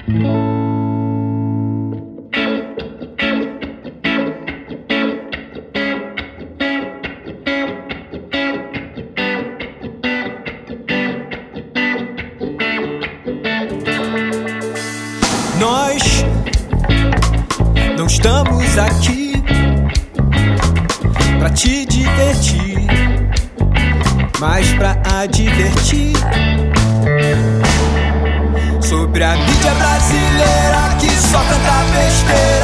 Nós não estamos aqui pra te divertir, mas pra advertir sobre a mídia brasileira que só canta besteira.